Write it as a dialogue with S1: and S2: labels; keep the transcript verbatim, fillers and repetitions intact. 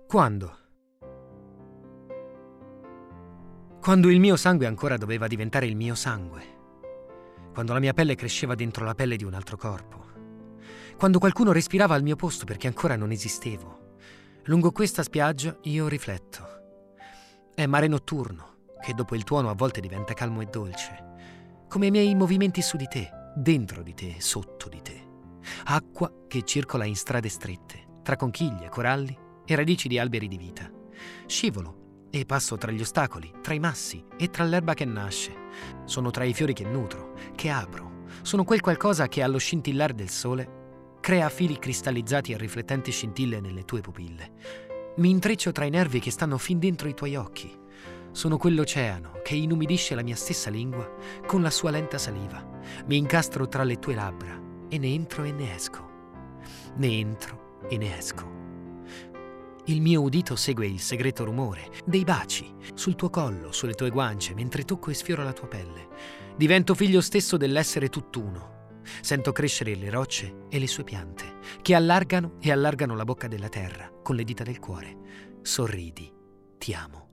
S1: Quando? Quando il mio sangue ancora doveva diventare il mio sangue. Quando la mia pelle cresceva dentro la pelle di un altro corpo. Quando qualcuno respirava al mio posto perché ancora non esistevo. Lungo questa spiaggia io rifletto. È mare notturno, che dopo il tuono a volte diventa calmo e dolce. Come i miei movimenti su di te, dentro di te, sotto di te. Acqua che circola in strade strette, tra conchiglie, coralli e radici di alberi di vita. Scivolo e passo tra gli ostacoli, tra i massi e tra l'erba che nasce. Sono tra i fiori che nutro, che apro. Sono quel qualcosa che allo scintillare del sole crea fili cristallizzati e riflettenti scintille nelle tue pupille. Mi intreccio tra i nervi che stanno fin dentro i tuoi occhi. Sono quell'oceano che inumidisce la mia stessa lingua con la sua lenta saliva. Mi incastro tra le tue labbra e ne entro e ne esco. Ne entro e ne esco. Il mio udito segue il segreto rumore dei baci sul tuo collo, sulle tue guance, mentre tocco e sfioro la tua pelle. Divento figlio stesso dell'essere tutt'uno. Sento crescere le rocce e le sue piante, che allargano e allargano la bocca della terra con le dita del cuore. Sorridi, ti amo.